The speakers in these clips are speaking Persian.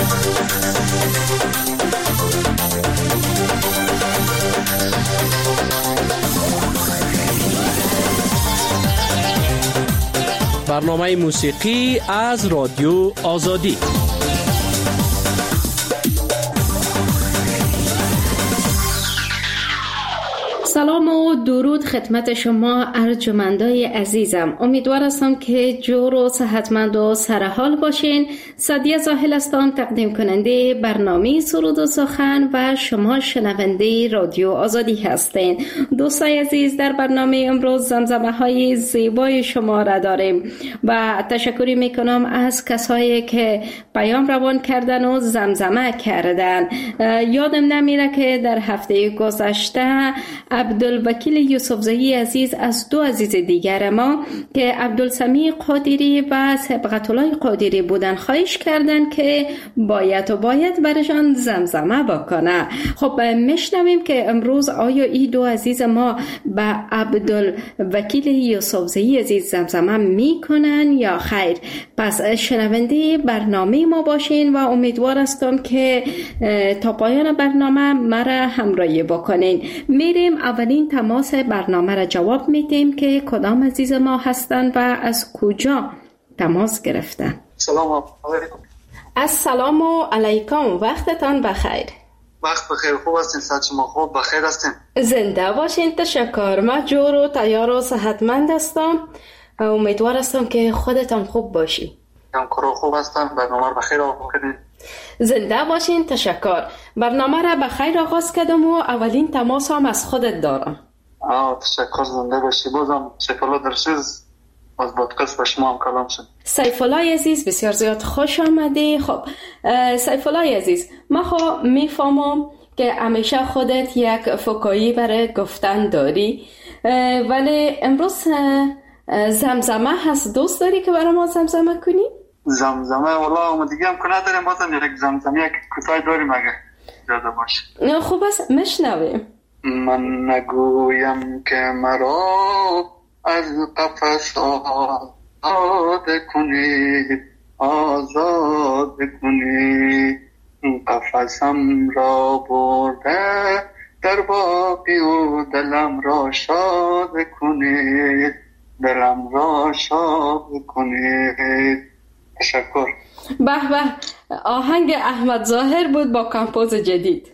برنامه موسیقی از رادیو آزادی. سلام و درود خدمت شما ارجمندای عزیزم. امیدوار هستم که جور و صحتمند و سرحال باشین. سعدیه زاهل هستم، تقدیم کننده برنامه سرود و سخن و شما شنونده رادیو آزادی هستین. دوستای عزیز، در برنامه امروز زمزمه های زیبای شما را داریم و تشکری میکنم از کسایی که پیام روان کردن و زمزمه کردن. یادم نمیره که در هفته گذشته عبدالوکیل یوسفزئی عزیز از دو عزیز دیگر ما که عبدالسمیع قادری و صبغت الله قادری بودن خواهش کردن که باید برشان زمزمه بکنه. خب میشنویم که امروز آیا این دو عزیز ما به عبدالوکیل یوسفزئی عزیز زمزمه میکنن یا خیر؟ پس شنونده برنامه ما باشین و امیدوار هستم که تا پایان برنامه مرا همراهی بکنین. میریم اولین تماس برنامه را جواب میدیم که کدام عزیز ما هستند و از کجا تماس گرفتن. سلام علیکم. السلام علیکم، وقتتان بخیر. وقت بخیر. خوب هستین؟ صحت شما خوب؟ بخیر هستین؟ زنده باشین. تشکر. من جور و تیار و صحتمند هستم. امیدوار هستم که خودتان خوب باشی. هم کرو خوب هستم. برنامه بخیر آغاز کردین. زنده باشین. تشکر. برنامه را بخیر آغاز کردم و اولین تماس هم از خودت دارم. تشکر. زنده باشی. بازم شکلات درشیز از پادکست با شما هم کلام شد. سیف الله عزیز، بسیار زیاد خوش آمدی. خب سیف الله عزیز، من میفهمم که همیشه خودت یک فکایی برای گفتن داری، ولی امروز زمزمه هست. دوست داری که برای ما زمزمه کنی؟ زمزمه والا ما دیگه هم کنه داریم. بازم یک زمزمه یک کوتاه داریم اگه اجازه باشه. خوب است، مشنویم. من نگویم که مرا از قفس آزاد کنید، آزاد کنید. قفسم را برده در باقی و دلم را شاد کنید، دلم را شاد کنید. تشکر. به به، آهنگ احمد ظاهر بود با کمپوز جدید.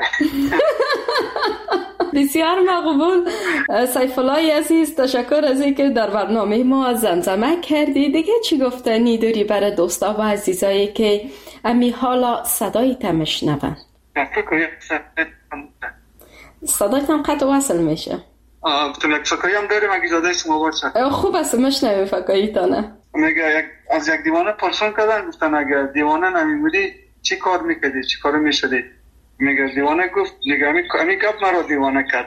بسیار مقبول. سیف الله عزیز، تشکر از اینکه در برنامه ما زمزمه کردی. دیگه چی گفتنی داری برای دوستا و عزیزایی که امی حالا صدای تمشنون؟ صدای تم قطع وصل میشه. تو یک فکایی هم داریم اگه اجازه شما باشه. خوب است، مشنویم فکایی تانه. میگه از یک دیوانه پرسان کردن، گفتن اگر دیوانه نمیمودی چی کار میکردی، چی کار میشدی؟ میگه دیوانه گفت میگه امی گپ مرا دیوانه کرد.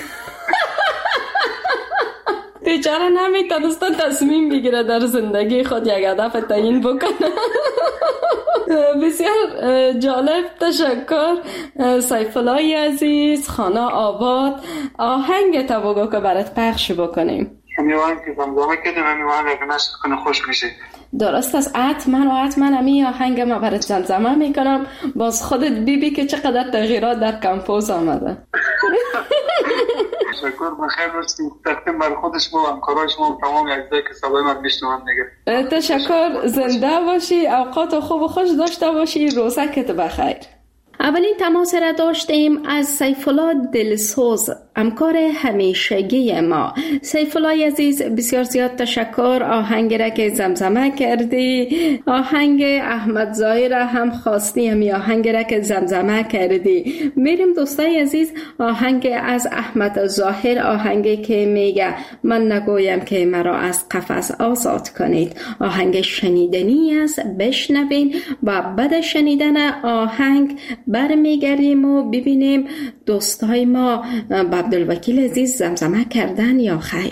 بیچاره نمیتونست تصمیم بگیره در زندگی خود یک هدف تعیین بکنه. بسیار جالب. تشکر سیف الله عزیز. خانه آباد، آهنگ تا بگو که برات پخش بکنیم. میوان که زمزمه کردیم، میوان اگه نشد کنه خوش میشه. درست است. حتما امی آهنگ ما برات زمزمه میکنم. باز خودت بیبی که چقدر تغییرات در کمپوز آمده. تشکر. بخیر باشید. تقدیم بر خود شما و همکارای شما و تمام عزیزایی که صدای من میشنون دیگه. تشکر. زنده باشی. اوقات خوب و خوش داشته باشی. روزکت بخیر. اولین تماس را داشتیم از سیف الله دلسوز، همکار همیشگی ما. سیف الله عزیز، بسیار زیاد تشکر. آهنگ را که زمزمه کردی، آهنگ احمد ظاهر هم خواستی، همی آهنگ را که زمزمه کردی. میریم دوستای عزیز، آهنگ از احمد ظاهر، آهنگی که میگه من نگویم که مرا از قفس آزاد کنید. آهنگ شنیدنی است، بشنوین و بعد شنیدن آهنگ برمیگردیم و ببینیم دوستای ما با عبدالوکیل عزیز زمزمه کردن یا خیر.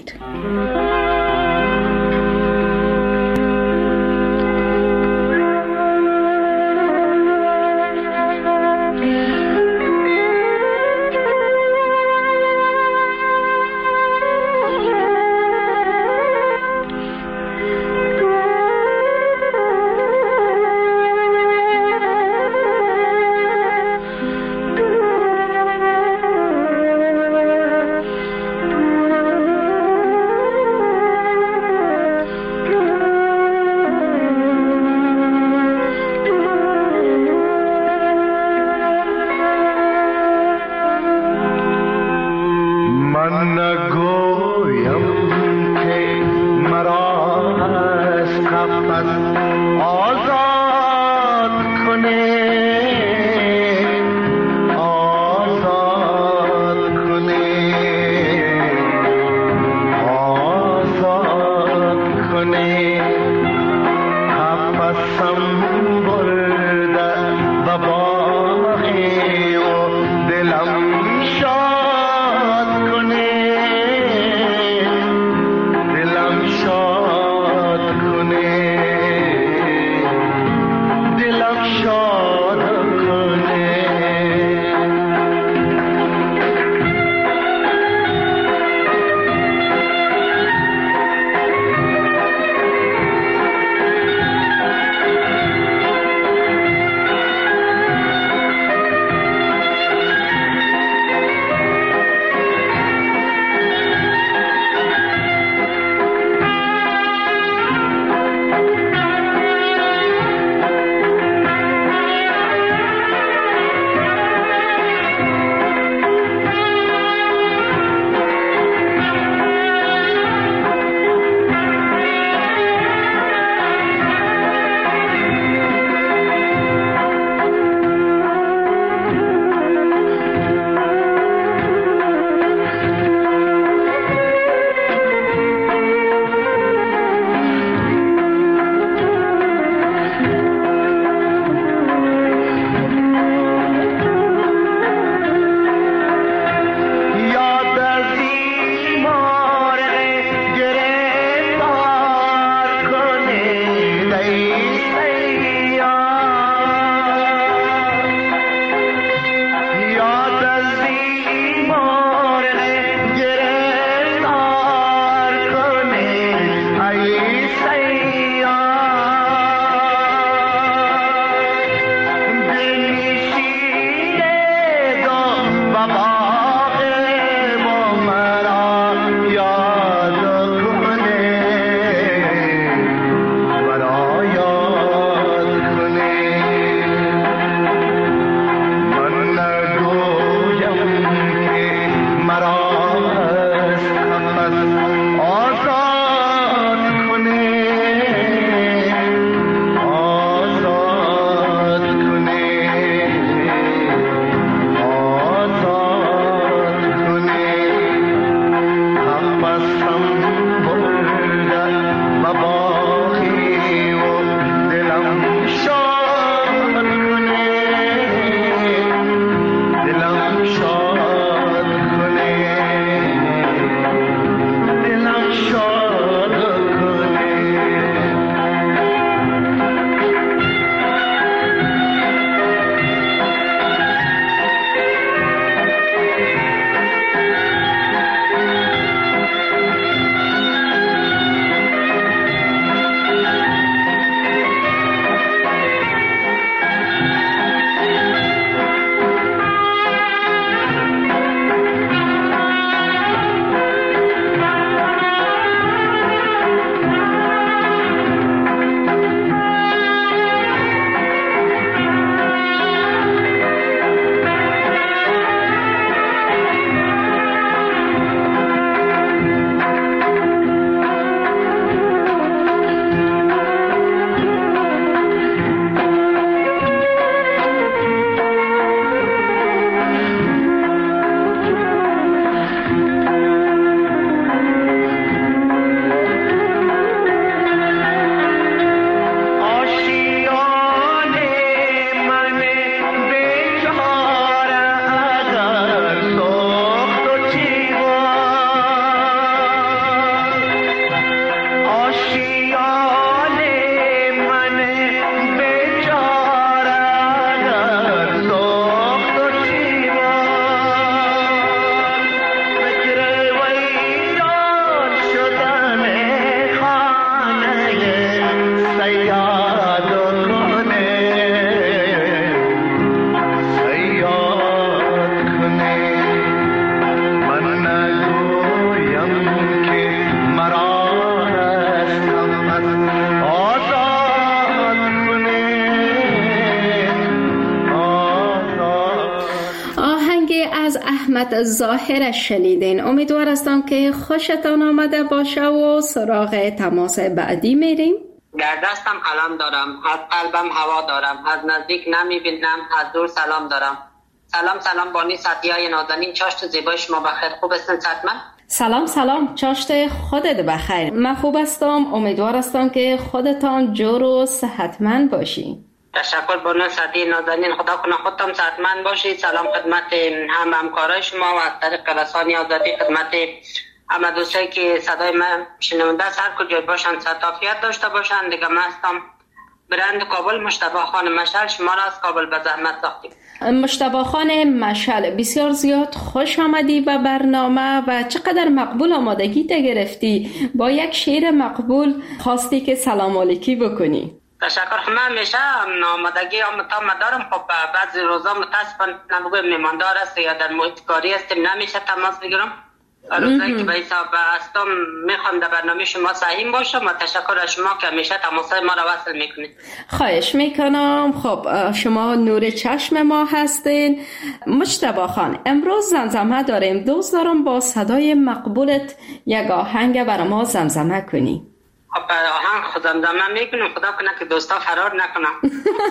احمد ظاهر شنیدین. امیدوار هستم که خوشتان آمده باشه و سراغ تماس بعدی میریم. در دستم قلم دارم، از قلبم هوا دارم، از نزدیک نمیبینم، از دور سلام دارم. سلام بانی سعدیای نازنین، چاشت زیبای شما بخیر. خوب هستین صحتمند؟ سلام چاشت خودت بخیر. من خوب هستم، امیدوار هستم که خودتان جور و صحتمند باشی. تشکر بانو سعدی نازنین، خدا کنه خودتان صحتمند باشید. سلام خدمت همکارای شما و از طریق رسانه آزادی خدمت همه دوستایی که صدای من شنونده است، هر کجای باشن صحت داشته باشن. دیگه من هستم برند کابل، مجتبی خان مشعل، شما را از کابل به زحمت ساختیم. مجتبی خان مشعل، بسیار زیاد خوش آمدی به برنامه و چقدر مقبول آمادگی تا گرفتی. با یک شعر مقبول خواستی که سلام علیکی بکنی. تشکر. من همیشه آمادگی دارم. خب بعضی روزا متاسفانه میماندار است یا در محیط کاری هستیم، نمیشه تماس بگیرم. روزایی که به حساب هستم میخوام در برنامه شما سهیم باشم و تشکر از شما که همیشه تماسای ما را وصل میکنید. خواهش میکنم. خب شما نور چشم ما هستین. مجتبی خان، امروز زمزمه داریم. دوست دارم با صدای مقبولت یک آهنگ برای ما زمزمه کنی. خب آهنگ خود زمزمه میکنم، خدا کنه که دوستا فرار نکنم.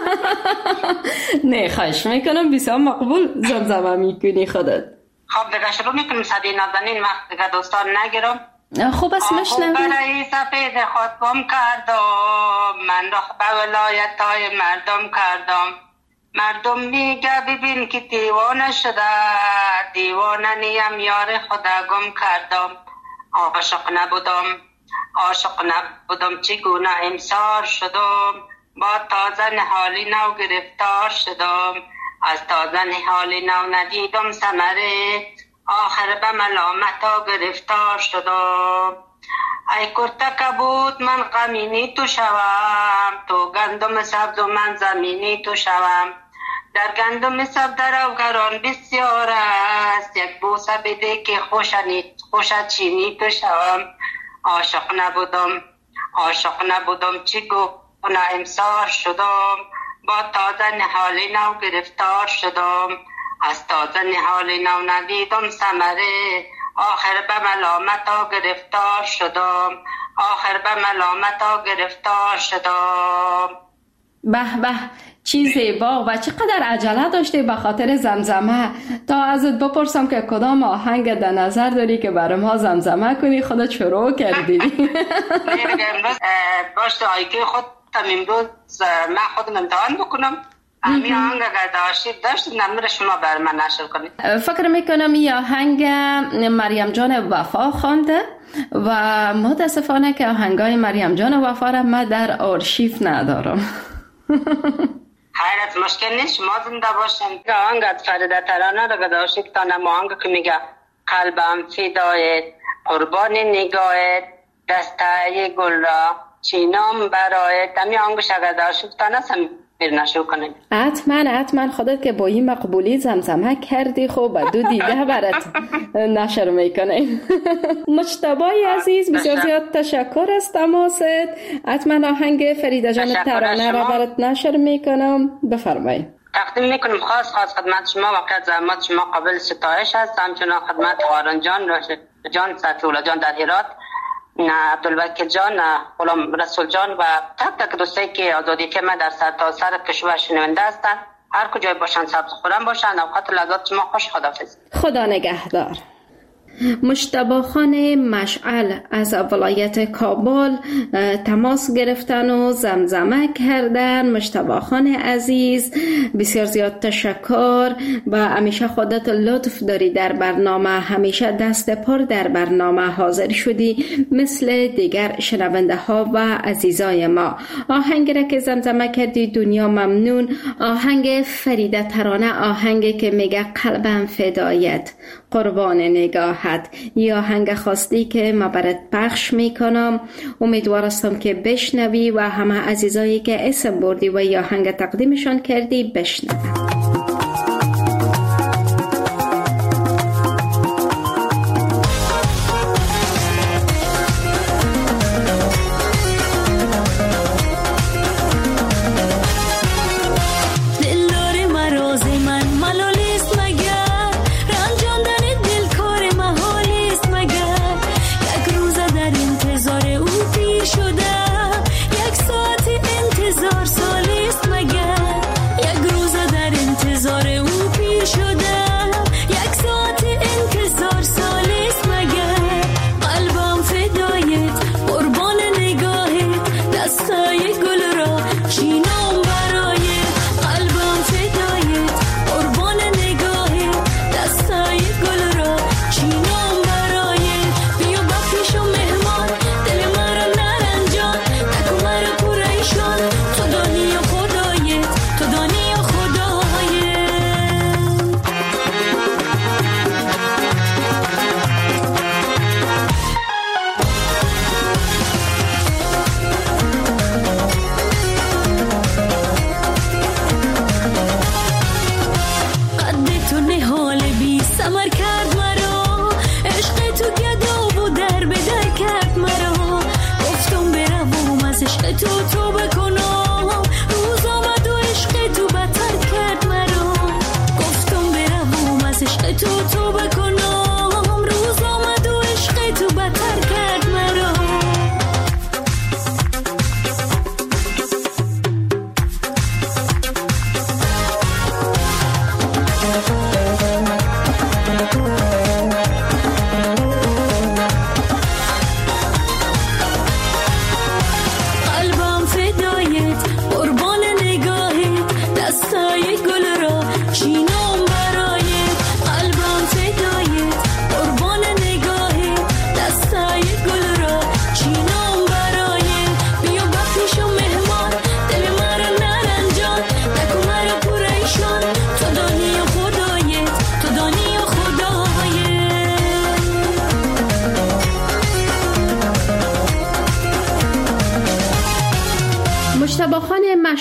نه خواهش میکنم، بسیار مقبول زمزمه میکنی خودت. خب دیگه شروع میکنیم. سعدی نازنین، وقت دیگه دوستان نگیرم. خوب است مشنویم. برای سفید خود گم کردم، من رخ به ولایت های مردم کردم. مردم میگه ببین که دیوانه شده، دیوانه نیم یار خدا گم کردم. عاشق نبودم چگونه امسار شدم، با تازه نهالی نو گرفتار شدم. از تازه نهالی نو ندیدم ثمره، آخر به ملامت گرفتار شدم. ای کرته کبود من غمینی تو شوم، تو گندم سبز و من زمینی تو شوم. در گندم سبز روگران بسیار است، یک بوسه بده که خوشت چینی تو شوم. عاشق نبودم چگونه امسار شدم، با تازه نهالی نو گرفتار شدم. از تازه نهالی نو ندیدم ثمره، آخر به ملامت گرفتار شدم. به چی زیبا و چقدر عجله داشتی به خاطر زمزمه. تا ازت بپرسم که کدام آهنگ در نظر داری که برای ما زمزمه کنی، خودت شروع کردی. امروز باشه آیکه خود امروز من خودم امتحان بکنم. همین آهنگ اگر داشتید نمبر شما بر من نشر کنید. فکر میکنم این آهنگ مریم جان وفا خوانده و متاسفانه که آهنگای مریم جان وفا را من در آرشیو ندارم. خیرت مشکل نیست، شما زنده باشین. آهنگ از فریده ترانه را داشتید تا آهنگ که میگه قلبم فدایت، قربان نگاهت، دسته گل را چینام برایت. همین آهنگش اگر داشتید تا نسم نشو کنید. حتما خودت که با این مقبولی زمزمه کردی، خب دو دیده برات نشر میکنیم. مجتبی عزیز، بسیار زیاد تشکر از تماست. حتما آهنگ فریده جان ترانه را برات نشر میکنم. بفرمایید. تقدیم میکنم خاص خدمت شما. واقعا زحمت شما قابل ستایش است. همچنان خدمت قارن جان سطولا جان در هرات، عبدالوکیل جان، غلام رسول جان و تک دوستایی که آزادی که من در سرتاسر کشور شنونده هستند، هر کجای باشن سبز خورم باشن. اوقات لذات شما خوش. خداحافظ. خدا نگهدار. مجتبی خان مشعل از ولایت کابل تماس گرفتن و زمزمه کردن. مجتبی خان عزیز، بسیار زیاد تشکر و همیشه خودت لطف داری در برنامه، همیشه دست پر در برنامه حاضر شدی مثل دیگر شنونده ها و عزیزای ما. آهنگ را که زمزمه کردی دنیا ممنون، آهنگ فریده ترانه، آهنگی که میگه قلبم فدایت، قربان نگاهت، یا آهنگ خواستی که ما برات پخش میکنم. امیدوار هستم که بشنوی و همه عزیزایی که اسم بردی و یا آهنگ تقدیمشان کردی بشنوی. دلدار مراز من ملالیست مگر، رنجان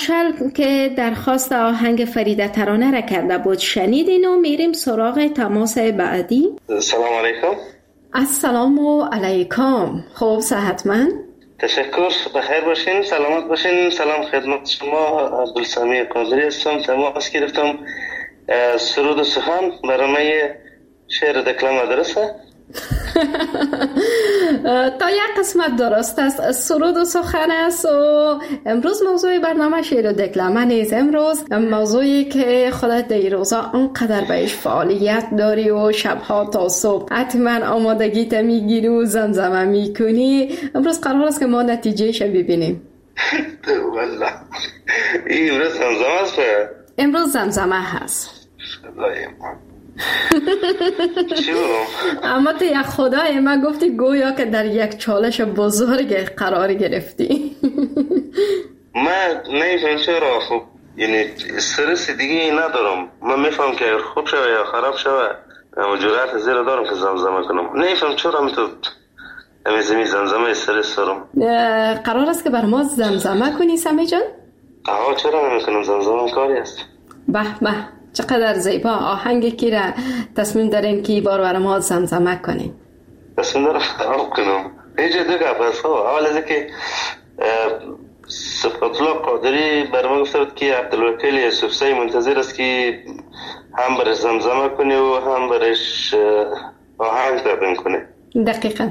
مارشال که درخواست آهنگ فریده ترانه را کرده بود شنیدین و میریم سراغ تماس بعدی. سلام علیکم. السلام علیکم. خوب صحتمند؟ تشکر، بخیر باشین، سلامت باشین. سلام خدمت شما، عبدالسمی قادری هستم. تماس گرفتم. سرود و سخن برای شعر دکلم درسته؟ تا یک قسمت درست است. سرود و سخن است و امروز موضوع برنامه شعر و دکلمه نیست. امروز موضوعی که خودت در روزا انقدر بهش فعالیت داری و شبها تا صبح حتما آمادگیت میگیری و زمزمه میکنی. امروز قرار است که ما نتیجهش ببینیم. والله امروز زمزمه است؟ امروز زمزمه هست. اما تو یک خدای من گفتی گویا که در یک چالش بزرگ قرار گرفتی. من نمیفهم چرا. خب یعنی استرس دیگه ندارم. من میفهم که اگر خوب شوه یا خراب شوه اما جرأت زیر دارم که زمزمه کنم. نمیفهم چرا میتونم امیزمی زمزمه استرس دارم. قرار است که بر ما زمزمه کنی سمی جان؟ چرا نمیکنم؟ زمزمه کاری است. به به چقدر زیبا. آهنگی که را تصمیم دارین که بار بر ما زمزمه کنین؟ تصمیم دارم خراب کنم. اینجا دو گپ است. اول از که صفت الله قادری بر ما گفته بود که عبدالوکیل یوسفزئی منتظر است که هم برش زمزمه کنه و هم برش آهنگ تقدیم کنه. دقیقا.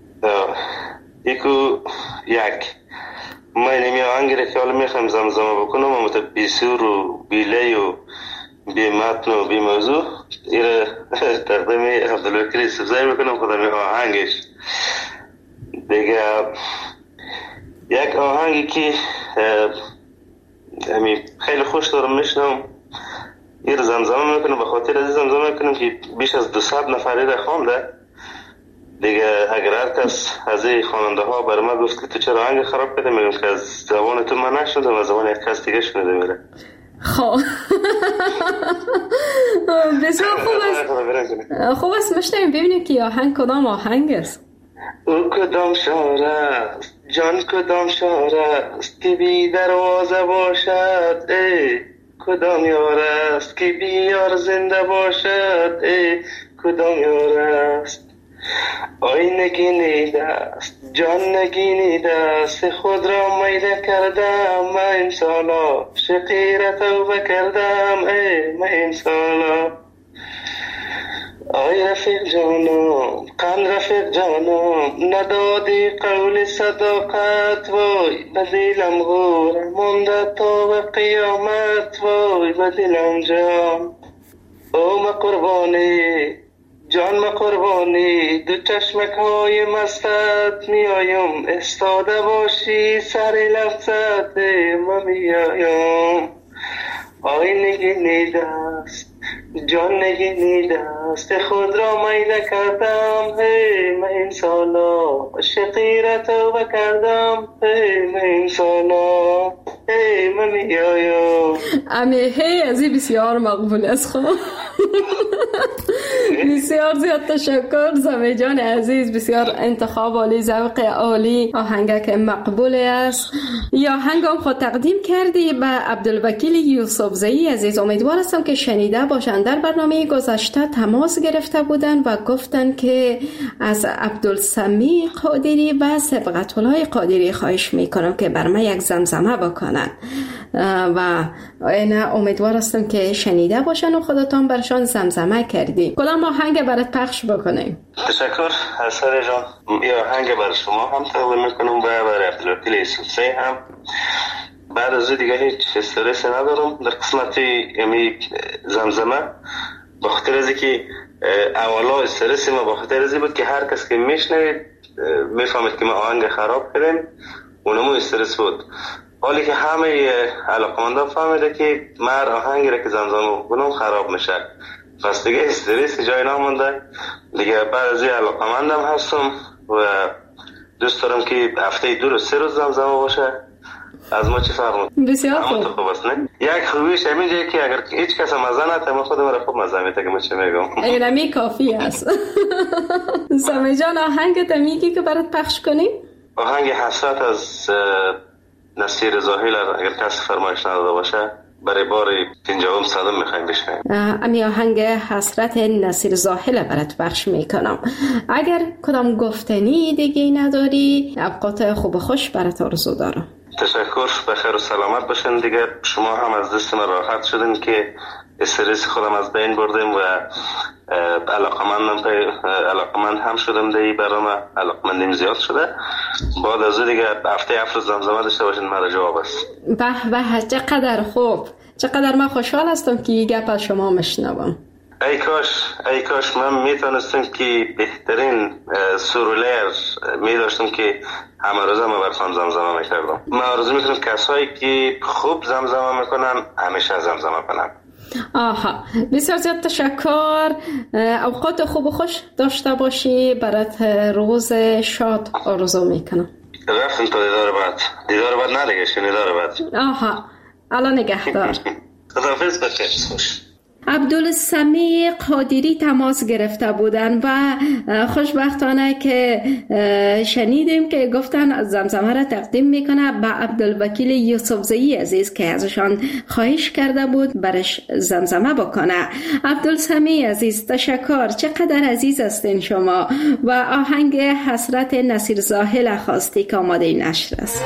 یک من نمی آهنگی را که حالا میخوام زمزمه بکنم و بی سور و بی لی و بی متن و بی موضوع ایره تقدیم عبدالوکیل یوسفزئی میکنم. خودم آهنگش دیگه یک آهنگی که خیلی خوش دارم میشنم ایره زمزمه میکنم. به خاطر از زمزمه میکنم که بیش از 200 نفر ایره خوانده دیگه. اگر هر کس از این خواننده ها بر ما گفت که تو چرا آهنگ خراب کرده، میگم که از زبان تو من نشنیدم، از زبان یک کس دیگه شنیده میره. خب بسیار خوب است. مشتیم ببینیم که آهنگ کدام آهنگ است. او کدام شعر است جان، کدام شعر است که بی دروازه باشد، ای کدام یار است که بی یار زنده باشد، ای کدام یار است. آی نگینیده است جان، نگینیده است خود را میده کردم، من این سالا شقیره توبه کردم، ای من این سالا. آی رفیق جانم، قند رفیق جانم، ندادی قول صداقت، وای بدیلم غور مونده تا به قیامت، وای بدیلم جان. او ما قربانی جان، ما قربانی دو چشمک های مستت میایم، استاده باشی سر لفظت ما میایم. آی نگینیده است جان، نگینیده است خود را میده کردم، هی من این سالا شقیره توبه کردم، هی من این سالا هی من میایم. امی هی از این بسیار مقبول است. خب بسیار زیاد تشکر زمی جان عزیز. بسیار انتخاب عالی، ذوق عالی، آهنگ که مقبول است. یا آهنگ هم خود تقدیم کردی به عبدالوکیل یوسفزئی عزیز. امیدوار هستم که شنیده باشند. در برنامه گذشته تماس گرفته بودن و گفتن که از عبدالسمی قادری و سبقت الله قادری خواهش میکنم که بر من یک زمزمه بکنن و اینا امیدوار هستم که شنیده باشن و خودتان برشان زمزمه کردی. کدام آهنگ برات پخش بکنیم؟ تشکر حسن جان. یه آهنگ برای شما هم تقدیم میکنم و برای عبدالوکیل یوسفزئی هم. بعد از دیگه هیچ استرس ندارم در قسمت زمزمه، به خاطر از اینکه اولا استرس ما به خاطر از این بود که هر کس که میشنوید میفهمید که ما آهنگ خراب کردیم، اونمو استرس بود. حالی که همه علاقمندان فهمیده که من آهنگی را که زمزمه کنم خراب میشه، پس دیگه استرس جای نمونده دیگه. بعد از این علاقمندم هستم و دوست دارم که هفته 2 روز 3 روز زمزمه باشه. از ما چی فرق میکنه؟ بسیار خوب. خوب است نه؟ یک خوبیش همینجه که اگر هیچ کس مزه نده من خودم را خوب مزه میده که من چه میگم. اینمی کافی است. سمی جان آهنگ تا میگی که برات پخش کنیم؟ آهنگ حسرت از نصیر زاهل اگر کسی فرمایش نداده باشه برای بار 50 صدم میخوایم بشنویم. امی آهنگ حسرت نصیر زاهل برات پخش میکنم. اگر کدام گفتنی دیگه نداری اوقات خوب و خوش برات آرزو دارم. تشکر، بخیر و سلامت باشین. دیگه شما هم از دست من راحت شدین که استرس خودم از بین بردیم و علاقمند هم شدم دیگه. برام علاقمندیم زیاد شده. بعد از دیگه هفته افروز زمزمه داشته باشین مرا جواب است. به چقدر خوب، چقدر من خوشحال هستم که این گپ از شما مشنوم. ای کاش من میتونستم که بهترین سرولر میداشتم که همه روز ما براتون زمزمه میکردم. من آرزو میکنم کسایی که خوب زمزمه میکنن همیشه زمزمه کنن. آها، بسیار زیاد تشکر. اوقات خوب و خوش داشته باشی. برات روز شاد آرزو میکنم. رفتم تا دیدار بعد ندیگه دیدار بعد. آها، الان نگهدار. خداحافظ، بخیر خوش. عبدالسمیع قادری تماس گرفته بودن و خوشبختانه که شنیدیم که گفتن زمزمه را تقدیم میکنه به عبدالوکیل یوسفزئی عزیز که ازشان خواهش کرده بود برش زمزمه بکنه. عبدالسمیع عزیز تشکر، چقدر عزیز هستین شما. و آهنگ حسرت نصیر زاهل خواستی که آماده نشر است.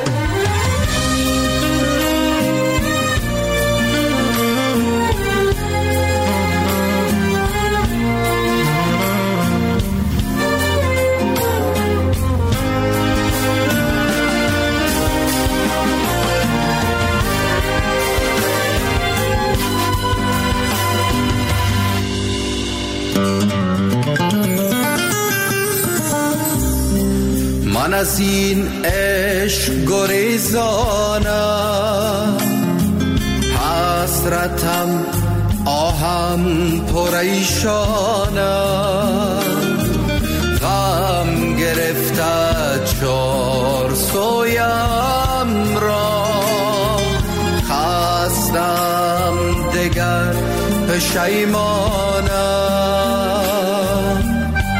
من از این عشق گریزانم، حسرتم آهم پریشانم، غم گرفته چار سویم را، خستم دگر پشیمانم.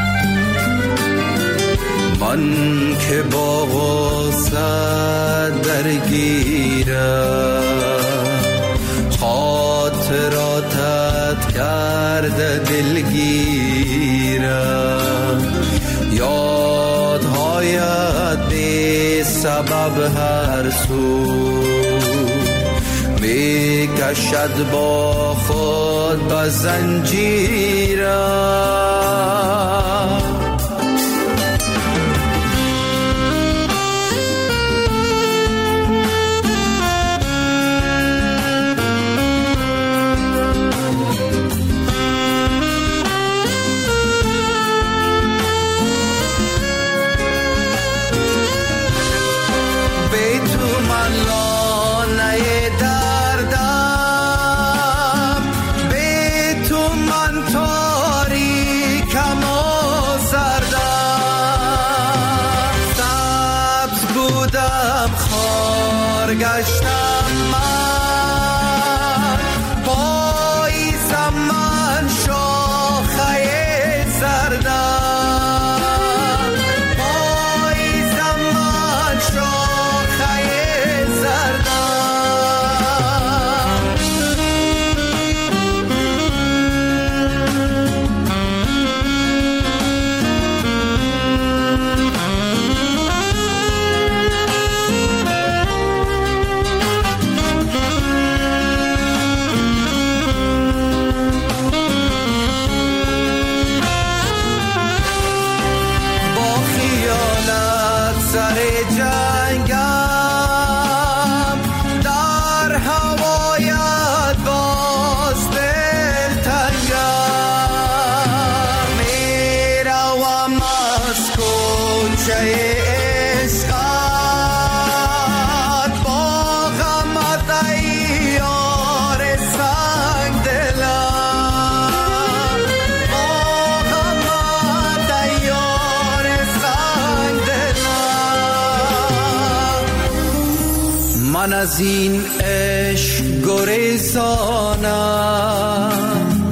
من که با غصه درگیرم، خاطراتت کرده دلگیرم، یادهایت بی سبب هر سو می کشد با خود به زنجیرم. گشتم من پاییزم، من شاخه زردم، پاییزم من شاخه زردم. من از این عشق گریزانم،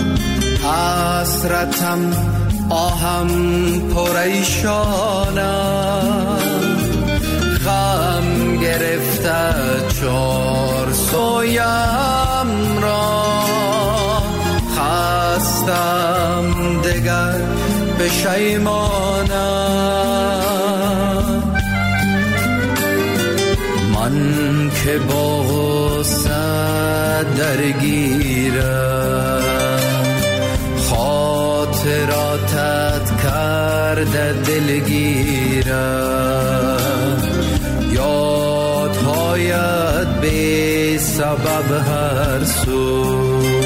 حسرتم آهم پریشانم، غم گرفته چار سویم را خستم دگر پشیمانم. من که با غصت درگیرم خاطراتت کرده دلگیرم. یادهایت بی سبب هر سو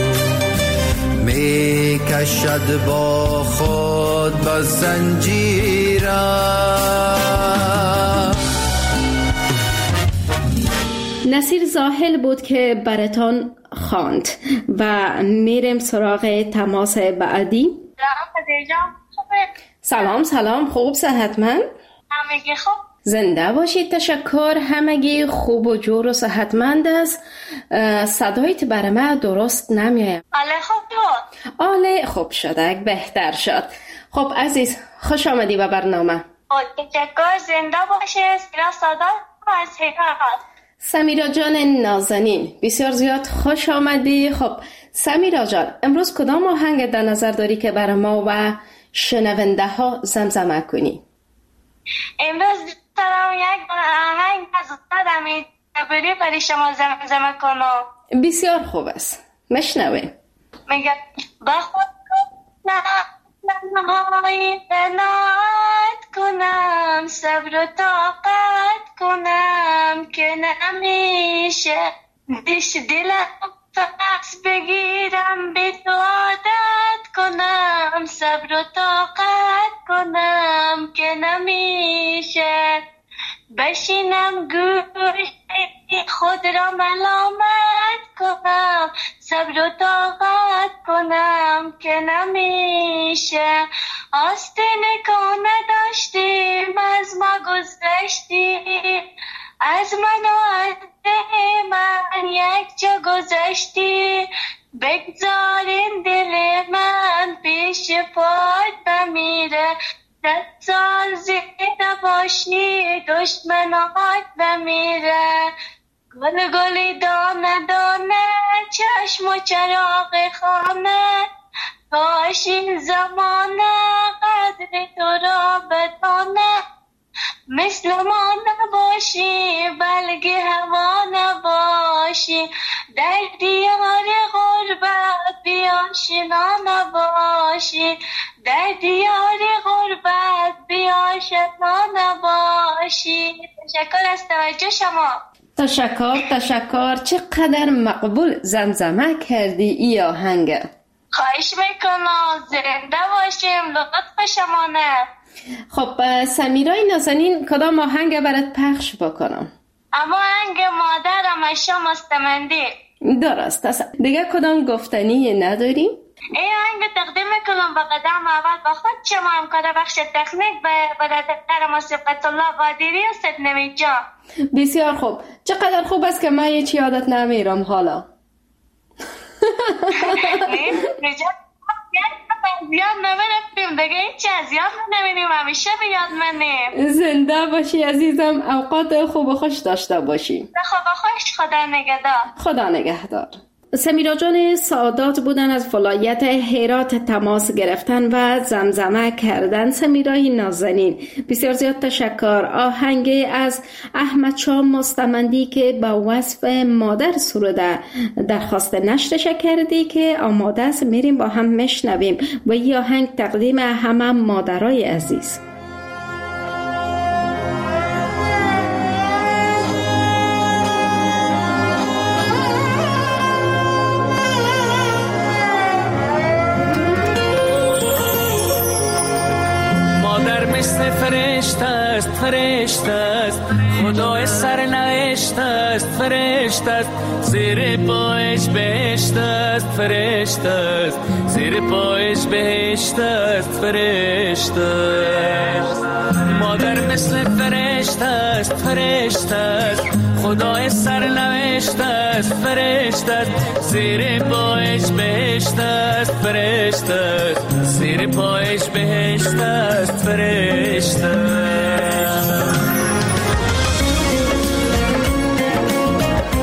می کشد با خود با زنجیرم. نصیر زاهل بود که براتان خواند و میریم سراغ تماس بعدی. سلام خوب صحتمند؟ همگی خوب. زنده باشید. تشکر. همگی خوب و جور و صحتمند است. صدایت برای من درست نمیاد. آله خوب بود. آله خوب شده، بهتر شد. خب عزیز خوش آمدی به برنامه. تشکر. زنده باشید. سمیرا سادات از هرات. سمیرا جان نازنین بسیار زیاد خوش آمدی. خب سمیرا جان امروز کدام آهنگ در نظر داری که برای ما و شنونده ها زمزمه کنی؟ امروز دارم یک آهنگ از دادمی بری برای شما زمزمه کنم. بسیار خوب است، مشنویم. میگه با خود نهایی قناعت کنم، صبر و طاقت کنم که نمیشه دلم فقط بگیرم به تو عادت کنم، صبر و طاقت کنم که نمیشه بشینم گوش خود را ملامت کنم، صبر و طاقت کنم که نمیشه. آستینه که نداشتیم از ما گذشتی، از من و از من یک جا گذشتی، بگذارین دل من پیش پات بمیره، 10 سال زنده باشی دشمنات بمیره. گل گلی دانه دانه چشم و چراغ خانه، کاش این زمانه قدر تو را بدانه، مثل ما نباشی بلکه هوا نباشی، در دیار غربت بیاشنا نباشی، در دیار غربت بیاشنا نباشی. تشکر از توجه شما. تشکر. چقدر مقبول زمزمه کردی ای آهنگ. خواهش میکنم. زنده باشیم. لطف شما نه. خب سمیرای نازنین کدام آهنگ برات پخش بکنم؟ اما آهنگ مادرم شما مستمندی. درست است. دیگه کدام گفتنی نداری؟ این آهنگ تقدیم میکنم به قدم اول با خود شما همکار بخش تکنیک به برادر ما صفت الله قادری و سدنوی جان. بسیار خوب. چقدر خوب است که من هیچ یادت نمیرم حالا. یاد نمیرفتیم دیگه، هیچ از یاد نمیریم، همیشه به یاد منیم. زنده باشی عزیزم. اوقات خوب و خوش داشته باشی. خوب و خوش. خدا نگهدار. خدا نگهدار. سمیرا جان سعادات بودن از ولایت هرات تماس گرفتن و زمزمه کردن. سمیرای نازنین بسیار زیاد تشکر. آهنگ از احمد شاه مستمندی که با وصف مادر سروده درخواست نشرش کردی که آماده است، میریم با هم مشنویم و این آهنگ تقدیم همه مادرای عزیز. فرشته است خدای سرنوشت است، فرشته است زیر پایش بهشت است، فرشته است زیر پایش بهشت است، فرشته است. مادر مثل فرشته است خدای سرنوشت است، فرشته است زیر پایش بهشت است، فرشته است زیر پایش بهشت است، فرشته است.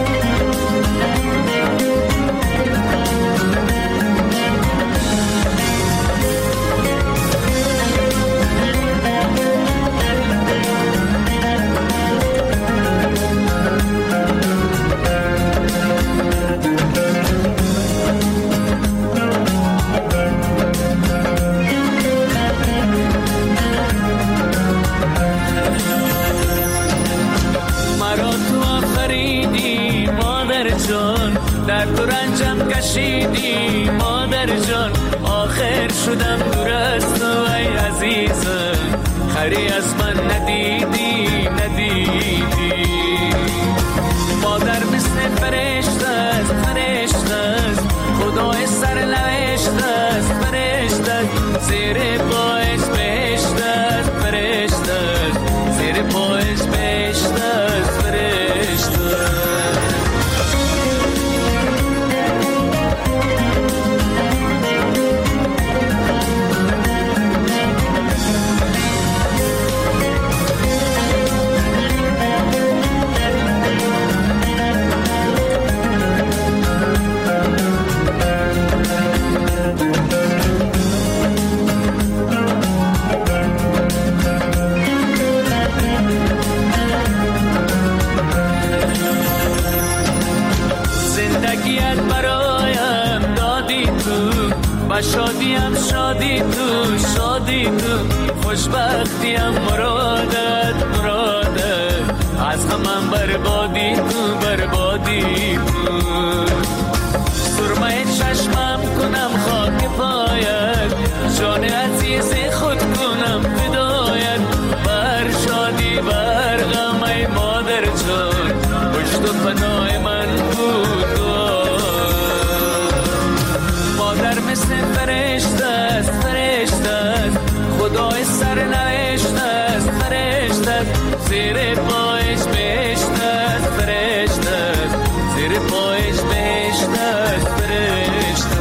مادر جان آخر شدم دور از تو ای عزیزم خری از من ندیدی مادر مثل فرشته است خدای سرنوشت است فرشته است زیر پایش بهشت است فرشته است زیر پایش بهشت است فرشته شادی تو خوشبختیم مرادت از غمم بربادی تو سرمه چشمم کنم خاک پایت جان عزیز خود کنم فدایت بر شادی بر غم ای مادر جان پشت و پناه من بود مادر مثل فرشته است خدای سرنوشت است فرشته است زیر پایش بهشت است فرشته است زیر پایش بهشت است فرشته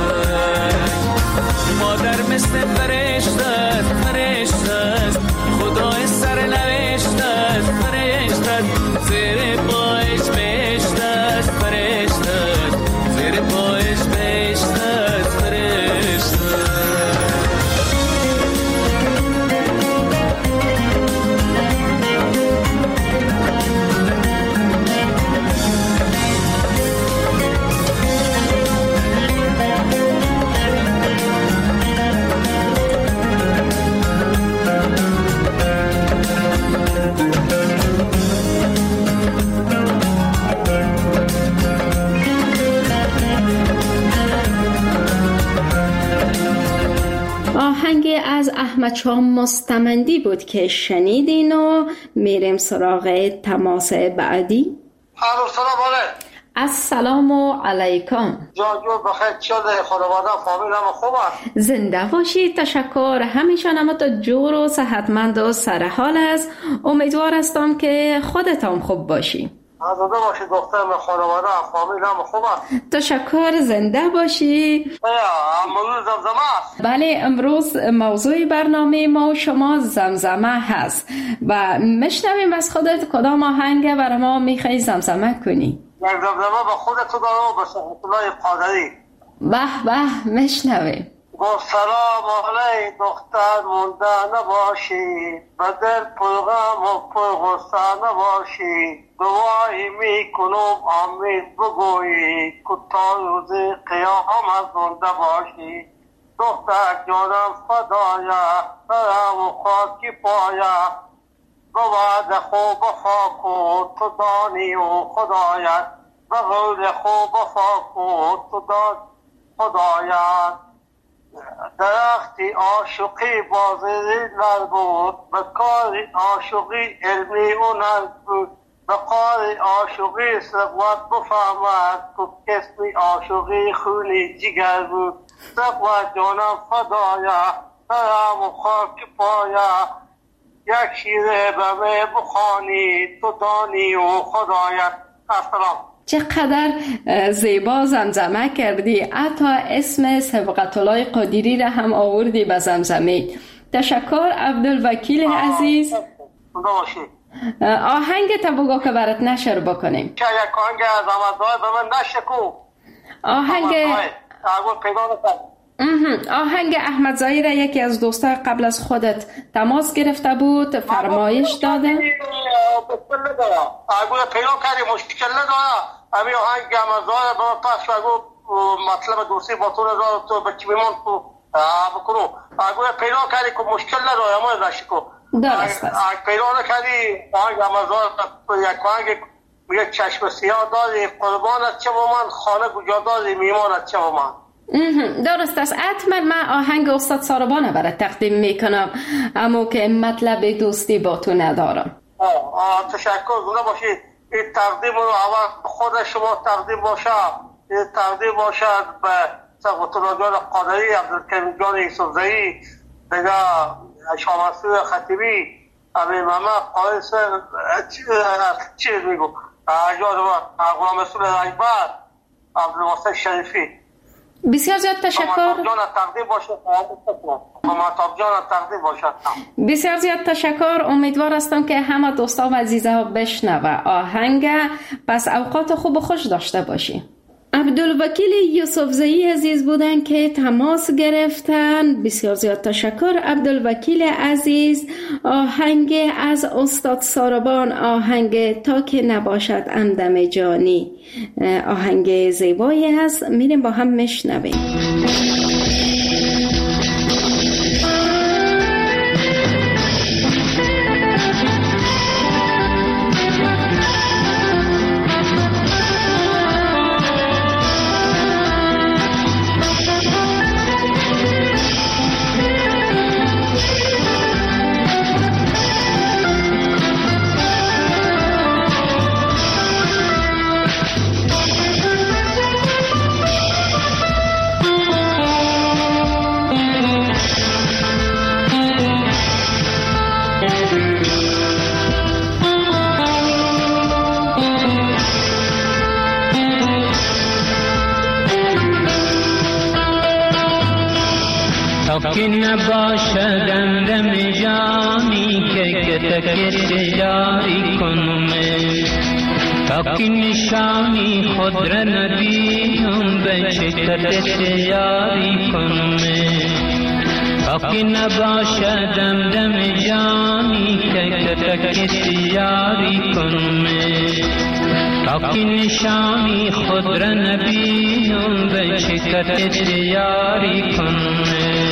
مادر مثل فرشته است خدای سرنوشت است فرشته است زیر پایش بهشت است فرشته است زیر پایش بهشت است فرشته آهنگ از احمد شاه مستمندی بود که شنیدین و میریم سراغ تماس بعدی. السلام علیکم. جان بخیر شده خانواده فامیل هم خوبه؟ زنده باشید. تشکر. همیشه همتون جور و صحتمند و سرحال است. امیدوار هستم که خودتان خوب باشی. زنده باشی دخترم خانواده فامیل هم خوبه؟ تشکر. زنده باشی. موضوع زمزمه است؟ بله امروز موضوع برنامه ما و شما زمزمه هست و میشنویم از خودت کدام آهنگ برای ما میخوای زمزمه کنی؟ زمزمه به خودت دارم و به سلطنای قادری. به میشنویم. گفت سلام علی دختر مونده نباشی به دل پرغم و پرغصه نباشی دعایی میکنم امید بگویی که تا روز قیامت زنده باشی دختر جانم فدایه برم و خاکی پایه بود خوب خاک و تو دانی و خدایت به قول خوب خاک و تو دانی خدایت درختی عاشقی بازیلر بود به کار عاشقی علمی اونر بود به کار عاشقی سقوت بفهمد که کسمی عاشقی خونی جگر بود سقوت جانم فدایه برم و خاک پایه یک شیره به می بخوانی تو دانی و خدایت. السلام. چقدر زیبا زمزمه کردی. حتی اسم سبقت‌الله قادری را هم آوردی به زمزمه. تشکر عبدالوکیل عزیز. آهنگ تا بگو که برات نشر بکنیم. چه یک آهنگ از آمدهای به من نشکو. آهنگ احمد ظاهر یکی از دوستا قبل از خودت تماس گرفته بود فرمایش داده. اگه پیدا کردی مشکل نداره امی آهنگ احمد ظاهر به من پس اگه مطلب دوستی با تو بچی میمون تو بکنو اگه پیدا کردی که مشکل نداره اما نشکو. درست است. اگه پیدا نکردی آهنگ احمد ظاهر یک آهنگ میگه چشم سیاه داری قربانت چه با من خانه کجا داری میمانت چه با من. درست است. حتما من آهنگ استاد ساربانه برای تقدیم میکنم، اما که مطلب دوستی با تو ندارم. تشکر زنده باشید. این تقدیم رو اول خود شما تقدیم باشد، این تقدیم باشد به سقوط‌الله جان قادری، عبدالکریم جان یوسفزئی، دیگه شامسود خطیبی، امیر محمد قائس، چیز میگو غلام رسول رنگبر، عبدالواسط شریفی. بسیار زیاد تشکر. بسیار زیاد تشکر. امیدوار هستم که همه دوستان و عزیزها بشنوه آهنگ. پس اوقات خوب و خوش داشته باشیم. عبدالوکیل یوسفزئی عزیز بودن که تماس گرفتن. بسیار زیاد تشکر عبدالوکیل عزیز. آهنگ از استاد ساربان، آهنگ تا که نباشد همدم جانی، آهنگ زیبایی هست. میریم با هم میشنویم. که نباشد همدم جانی که تکت جاری کنم، تا که نشانی خود را نبینم به شکرت جاری کنم، تا که نباشد همدم جانی که تکت جاری کنم، تا که نشانی خود را نبینم به شکرت جاری کنم.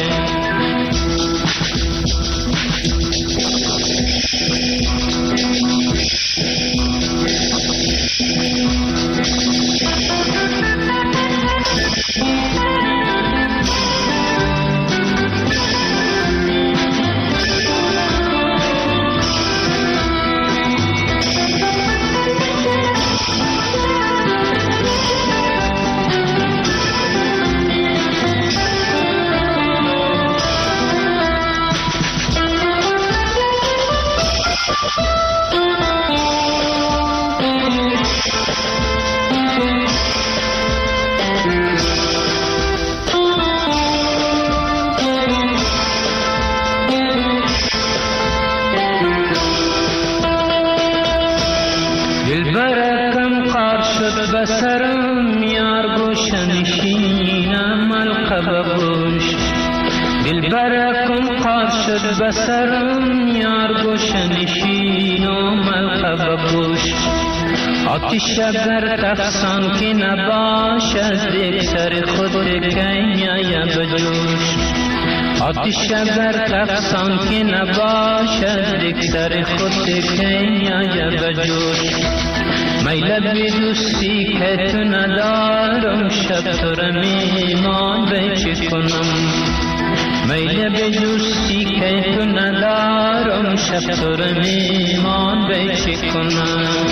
بسرم یار گوشنشینم القب گوش، دلبرکم قار شد بسرم یار گوشنشینم القب گوش، آتش اگر تفسان که نباشد یک سر خود کنیا بجوش، آتش اگر تفسان که نباشد یک سر خود کنیا بجوش، میل به دوستی که تو ندارم شب تو را میمان به چه کنم، میل به دوستی که تو ندارم شب تو را میمان به چه کنم.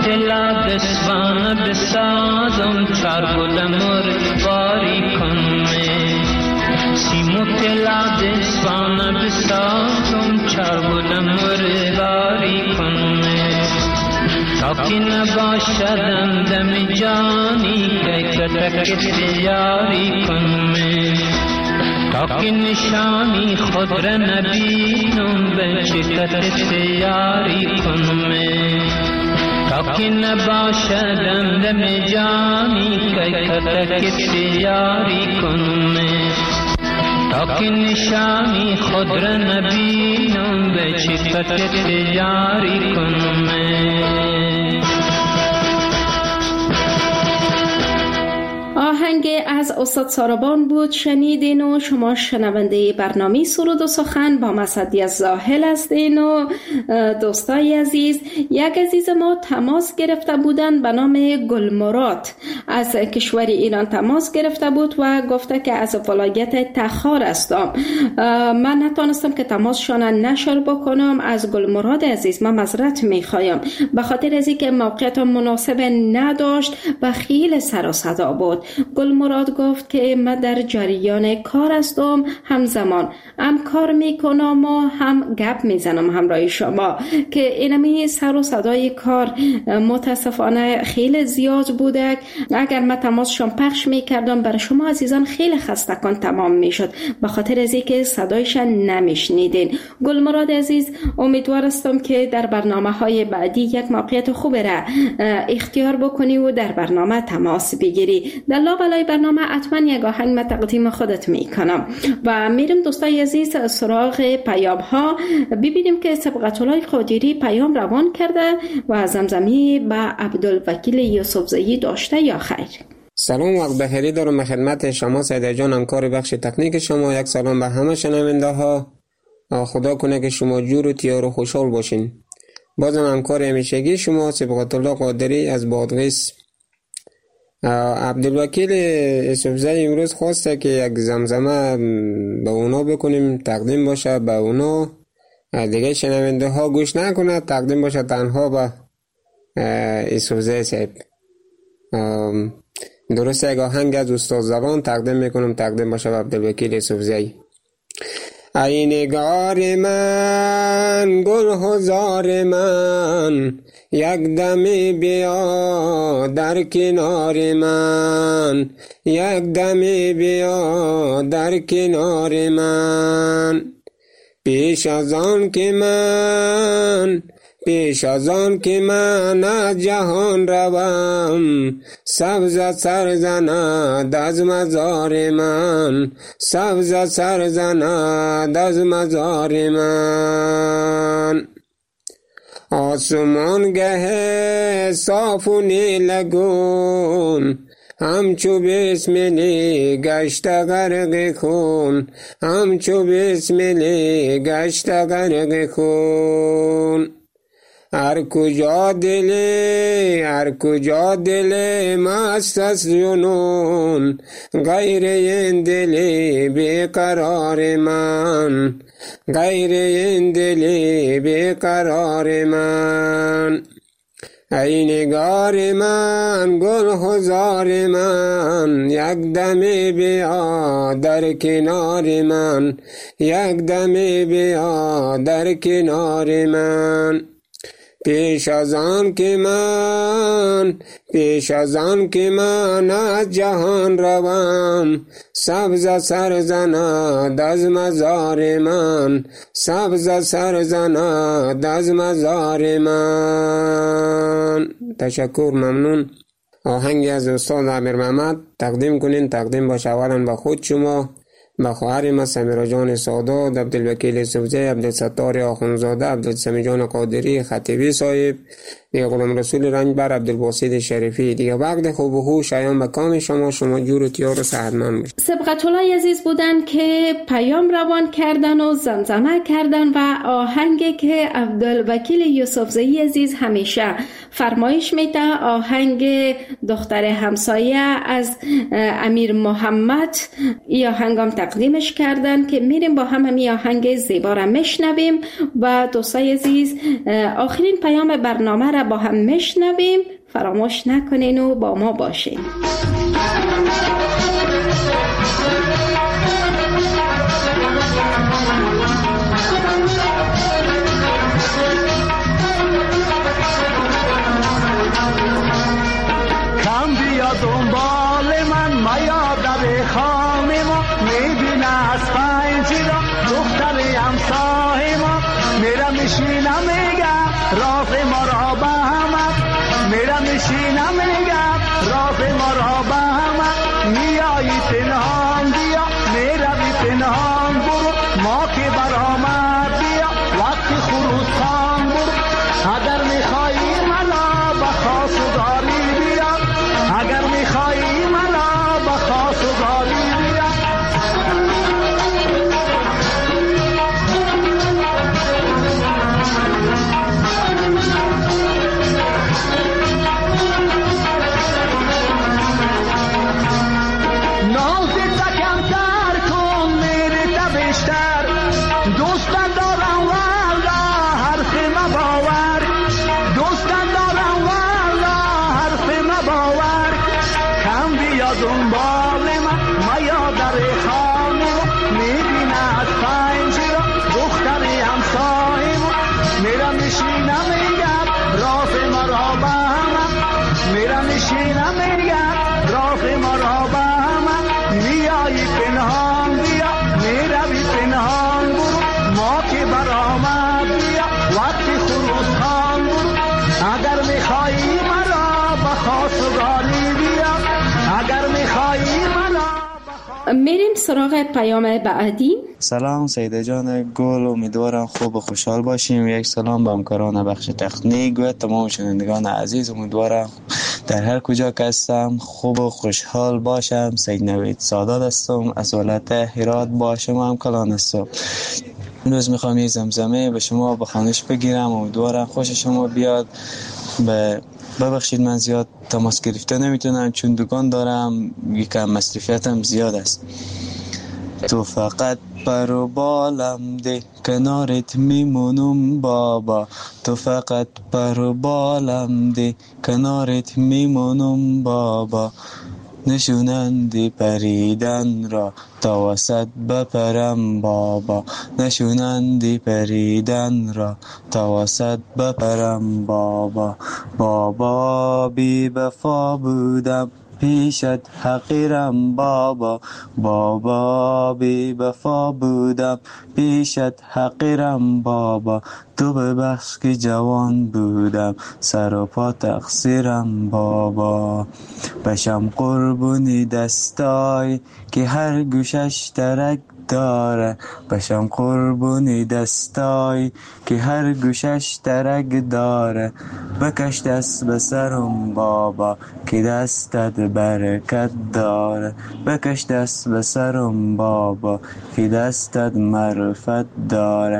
مطلع دسوانه بسازم چارگل مرباری کنمه سی مطلع دسوانه بسازم چارگل مرباری کنمه تا که نباشدم دم جانی که کتک تیاری کنمه تا که نشانی خود را نبینم به چکت تیاری کنمه تا که نباشدم دم جانی که کتک تیاری کنمه تا که نشانی خود را نبینم به چکت تیاری کنمه. آهنگ از استاد ساربان بود شنیدین و شما شنونده برنامه سرود و سخن با مسعدی زاهل هستین و دوستای عزیز. یک عزیز ما تماس گرفته بودن به نام گلمراد از کشور ایران تماس گرفته بود و گفته که از ولایت تخار هستم. من نتونستم که تماسشان نشر بکنم. از گلمراد عزیز من معذرت میخوایم به خاطر از اینکه موقعیت مناسب نداشت و خیلی سر و صدا بود. گلمراد گفت که من در جریان کار هستم، همزمان هم کار میکنم و هم گپ میزنم همراه شما که اینمی سر و صدای کار متاسفانه خیلی زیاد بوده. اگر من تماسشون پخش میکردم برای شما عزیزان خیلی خستگان تمام میشد به خاطر از اینکه صدایشان نمیشنیدین. گلمراد عزیز امیدوار هستم که در برنامه های بعدی یک موقعیت خوب را اختیار بکنی و در برنامه تماس بگیری. در لابلای برنامه حتما یک آهنگ من تقدیم خودت میکنم و میرم دوستای عزیز سراغ پیام ها ببینیم که سبقت‌الله قادری پیام روان کرده و زمزمی به عبدالوکیل یوسفزئی داشته یا خیر. سلام وقت بخیری دارم خدمت شما سیده جان همکار بخش تکنیک شما. یک سلام به همه شنونده ها. خدا کنه که شما جور و تیار و خوشحال باشین. بازم همکار همیشگی شما سبقت‌الله قادری از بادغیس. عبدالوکیل یوسفزئی امروز خواسته که یک زمزمه به اونا بکنیم تقدیم باشه به اونا، دیگه شنونده ها گوش نکنه، تقدیم باشه تنها به یوسفزئی صاحب. درسته یک آهنگ از استاد زبان تقدیم میکنم، تقدیم باشه به عبدالوکیل یوسفزئی. ای نگار من گل هزار من یک دمی بیا در کنار من، یک دمی بیا در کنار من. پیش از آن که من از جهان روم، سبز سر زند از مزار من، سبز سر زند از مزار من. آسمان گه صاف و نیلگون همچو بسملی گشت غرق خون، همچو بسملی گشت غرق خون. هر کجا دل مست از جنون، غیر این دل بیقرار من، غیر این دل بیقرار من. ای نگار من گل هزار من یک دمی بیا در کنار من، یک دمی بیا در کنار من. پیش از آن که من از جهان روم، سبز سر زند از مزار من، سبز سر زند از مزار من. تشکر، ممنون. آهنگی از استاد عامر محمد تقدیم کنین، تقدیم باشه اولا به خود شما، به خواهر ما سمیرا جان سادات، عبدالوکیل یوسفزئی، عبدالستار آخونزاده، عبدالسمی جان قادری خطیبی صاحب، دیگه غلام رسول رنجبر، عبدالباسط شریفی. دیگه وقت خوب و خوش شایان به کام شما جور و تیار و صحتمند باشید. سبقت‌الله عزیز بودن که پیام روان کردن و زمزمه کردن و آهنگی که عبدالوکیل یوسفزئی عزیز همیشه فرمایش میده، آهنگ دختر همسایه از امیر محمد، این آهنگم تقدیمش کردن که میریم با هم همی آهنگ زیبا را میشنویم. و دوستای عزیز آخرین پیام برنامه را با هم میشنویم. فراموش نکنین و با ما باشین. کم بیا دنبال من میا در خانه ما، میبینه از پنجره دختری همسایه ما، میرم میشینم میگم راز ما را به همه، میرم میشینم میگم راز ما را به همه، میایی پنهان بیا میروی پنهان برو، ما که برآمد بیا وقتی خروسان برو، اگر میخوایی منو به خواستگاری بیا، اگر میخوایی منو به خواستگاری بیا. دوستان دارم والا حرف ما باور، دوستان دارم والا حرف ما باور، کم بیا دنبال من میا در خانه میبینه از پنجره دختری همسایه ما، میرم میشینم میگم راز ما را به همه، میرم میشینم میگم راز ما را به همه، میایی پنهان بیا میروی پنهان برو، ما که برآمد بیا وقتی خروس خان برو، اگر میخوایی مرا به خواستگاری بیا، اگر میخوایی مرا. میریم سراغ پیام بعدی. سلام سیده جان گل، امیدوارم خوب و خوشحال باشیم. یک سلام به همکاران بخش تکنیک و تمام شنوندگان عزیز، امیدوارم در هر کجا که هستم خوب و خوشحال باشم. سید نوید سادات هستم از ولایت هرات، با شما هم کلان هستم. امروز میخوام یه زمزمه به شما به خوانش بگیرم، امیدوارم خوش شما بیاد. ببخشید من زیاد تماس گرفته نمیتونم چون دکان دارم، یکم مصرفیتم زیاد است. تو فقط پر و بالم ده کنارت میمونم بابا، تو فقط پر و بالم ده کنارت میمونم بابا، نشونندی پریدن را تا وسط بپرم بابا، نشونندی پریدن را تا وسط بپرم بابا، بابا بی وفا بودم پیشت حقیرم بابا، بابا بی وفا بودم پیشت حقیرم بابا، تو ببخش که جوان بودم سر و پا تقصیرم بابا، بشم قربونی دستای که هر گوشش ترک داره، بشم قربونی دستای که هر گوشش ترک داره، بکش دست به سرم بابا که دستت برکت داره، بکش دست به سرم بابا که دستت معرفت داره.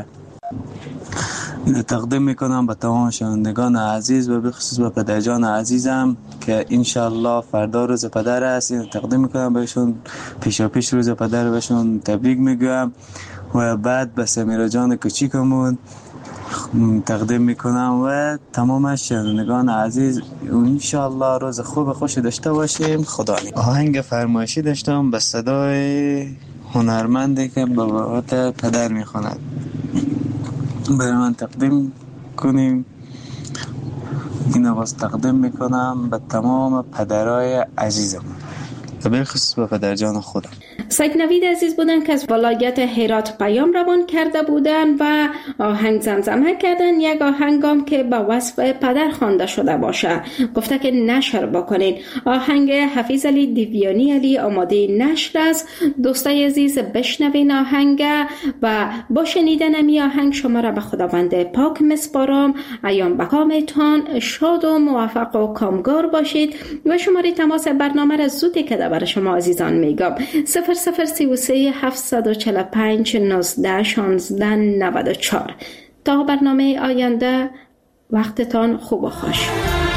تقدیم میکنم به تمام شنوندگان عزیز و به خصوص به پدرجان عزیزم که انشالله فردا روز پدر است. این تقدیم میکنم بهشون، پیشا پیش روز پدر بهشون تبریک میگم و بعد به سمیرا جان کوچیکمون تقدیم میکنم و تمام شنوندگان عزیز انشالله روز خوب خوشی داشته باشیم. خدا نگهدار. آهنگ فرمایشی داشتم به صدای هنرمندی که به بابت پدر میخواند، برای من تقدیم کنیم. این آواز تقدیم میکنم به تمام پدرای عزیزم و به خصوص به پدرجان خودم. سید نوید عزیز بودن که از ولایت هرات پیام روان کرده بودن و آهنگ زمزمه کردن. یک آهنگام که با وصف پدر خوانده شده باشه گفته که نشر بکنین. آهنگ حفیظ علی دیویانی علی آماده نشر است. دوستای عزیز بشنوین آهنگ و با شنیدن این آهنگ شما را به خداوند پاک میسپارم. ایام بقامتان شاد و موفق و کامگار باشید و شماره تماس برنامه را زودی که برای شما عزیزان میگم 0033 745 19 16 94. تا برنامه آینده وقتتان خوب و خوش.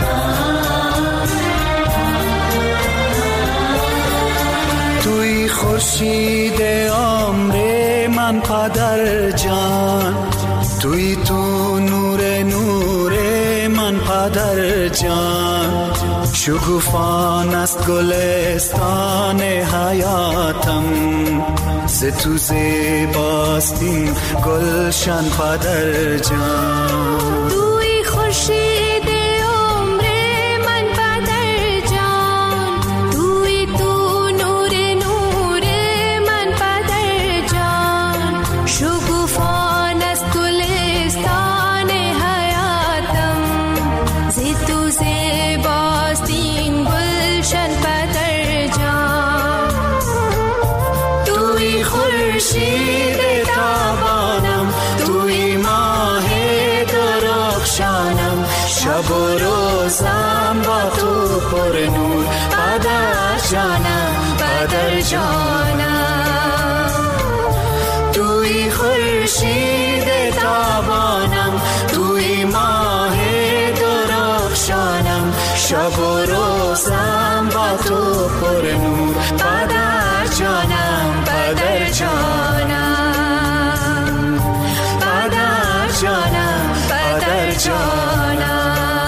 توی خورشید عمر من پدر جان، توی تو نور من پدر جان، شکوفان است گلستان حیاتم، ز تو زیباست این گلشن پدر جان. توی خورشید عمر من پدر جان، توی تو نور من پدر جان، شکوفان است گلستان حیاتم، ز تو زیباست این گلشن پدر جان. توی خورشید تابانم، توی ماه درخشانم، شب و روزم با تو پر نور پدر جانم، پدر جانم. توی خورشید تابانم، توی ماه درخشانم، شب و روزم با تو پر نور پدر جانم، پدر جانم، پدر جانم، پدر جانم.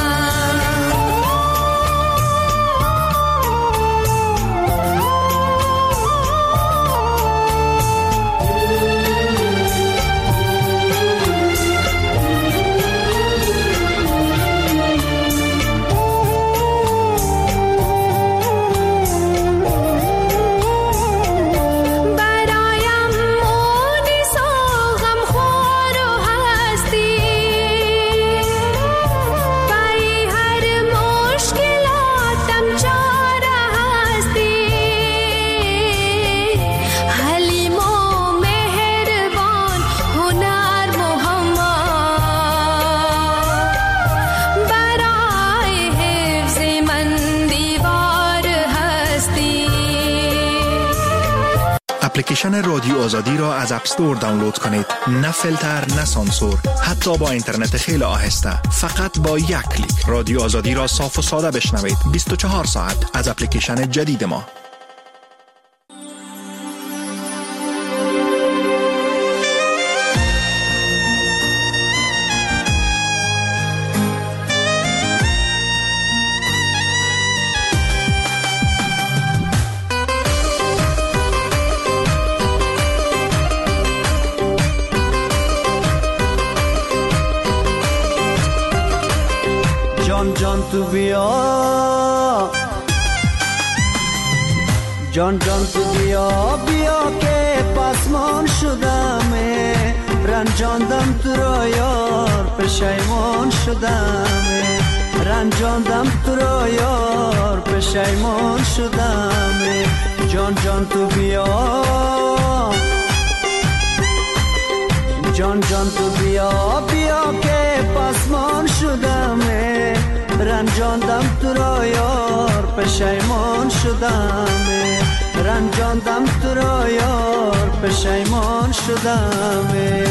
اپلیکیشن رادیو آزادی را از اپ استور دانلود کنید. نه فیلتر، نه سانسور، حتی با اینترنت خیلی آهسته. فقط با یک کلیک رادیو آزادی را صاف و ساده بشنوید. 24 ساعت از اپلیکیشن جدید ما. جان تو بیا، جان تو بیا، بیا که پسمان شدم، رنجاندم تو را یار، پشیمان شدم، رنجاندم تو را یار، پشیمان شدم. جان تو بیا، جان تو بیا، بیا که پسمان شدم، رنجاندم تو را یار، پشیمان شدم، رنجاندم تو را یار، پشیمان شدم.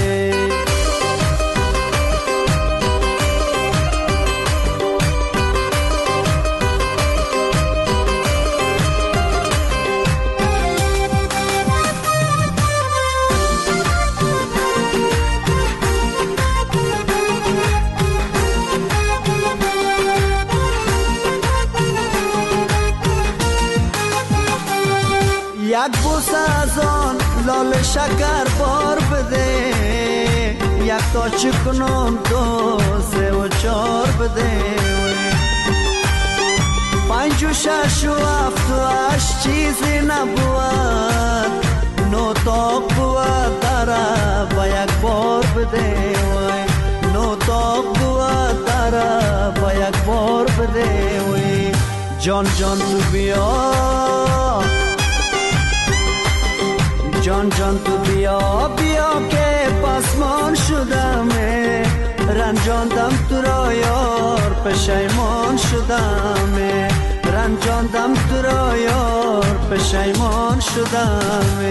یک بوسه از آن لال شکر بار بده، یک تا چکنم 2 3 و 4 بده، 5 و 6 و 7 و 8 چیزی نبود، 9 تا بود داره با یک بار بده، 9 تا بود داره با یک بار بده. جان تو بیا، جان تو بیا، بیا که پسمان شدم، رنجاندم تو را یار، پشیمان شدم، رنجاندم تو را یار، پشیمان شدم.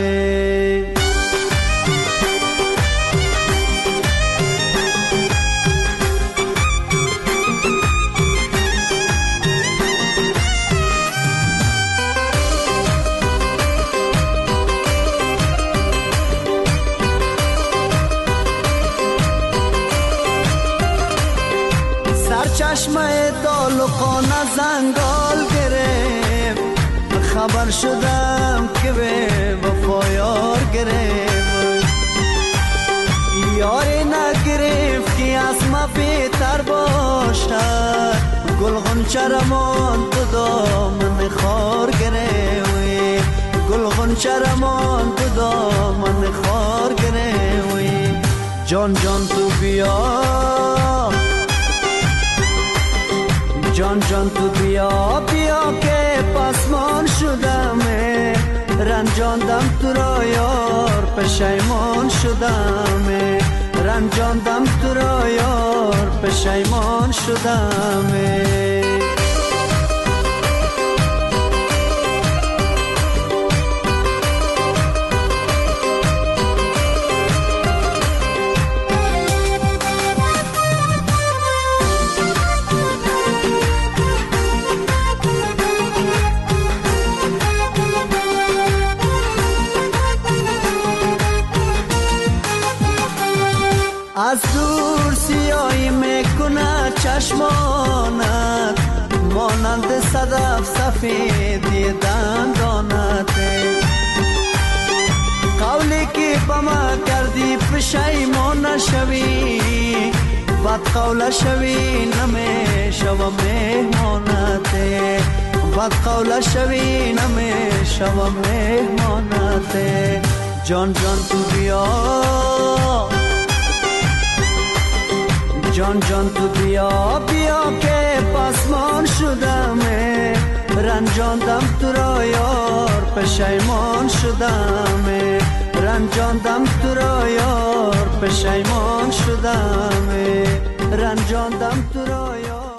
چشمه لقانه زنگال گرفت خبر شدم که به وفا یار گرفت یاری نگرفت که از ما بهتر باشد گل غنچه رمان تو دامن خار گرفت گل غنچه رمان تو دامن خار گرفت جان جان تو بیا جان جان تو بیا بیا که پسمان شدم رنجاندم تو را یار پشیمان شدم رنجاندم تو را یار پشیمان شدم از دور سیاهی میکنه چشمانت مانند صدف سفیدی دندانت قولی که با ما کردی پشیمان نشوی بد قول شوی نمیشوم مهمانت بد قول شوی نمیشوم مهمانت جان جان تو بیا جان جان تو بیا بیا که پسمان شدم رنجاندم تو را یار پشیمان شدم رنجاندم تو را یار پشیمان شدم رنجاندم تو را یار